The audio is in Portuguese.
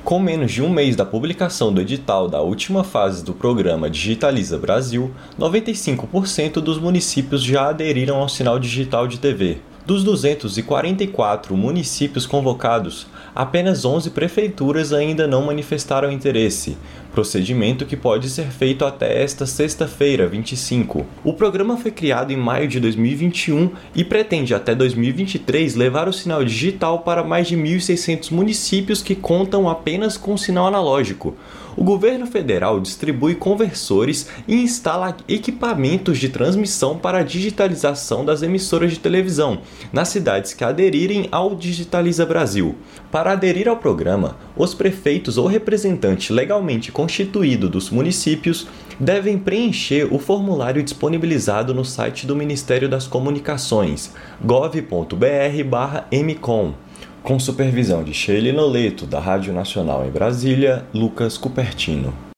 Com menos de um mês da publicação do edital da última fase do programa Digitaliza Brasil, 95% dos municípios já aderiram ao sinal digital de TV. Dos 244 municípios convocados, apenas 11 prefeituras ainda não manifestaram interesse, procedimento que pode ser feito até esta sexta-feira, 25. O programa foi criado em maio de 2021 e pretende até 2023 levar o sinal digital para mais de 1.600 municípios que contam apenas com sinal analógico. O governo federal distribui conversores e instala equipamentos de transmissão para a digitalização das emissoras de televisão nas cidades que aderirem ao Digitaliza Brasil. Para aderir ao programa, os prefeitos ou representante legalmente constituído dos municípios devem preencher o formulário disponibilizado no site do Ministério das Comunicações, gov.br/mcom. Com supervisão de Sheila Noleto, da Rádio Nacional em Brasília, Lucas Cupertino.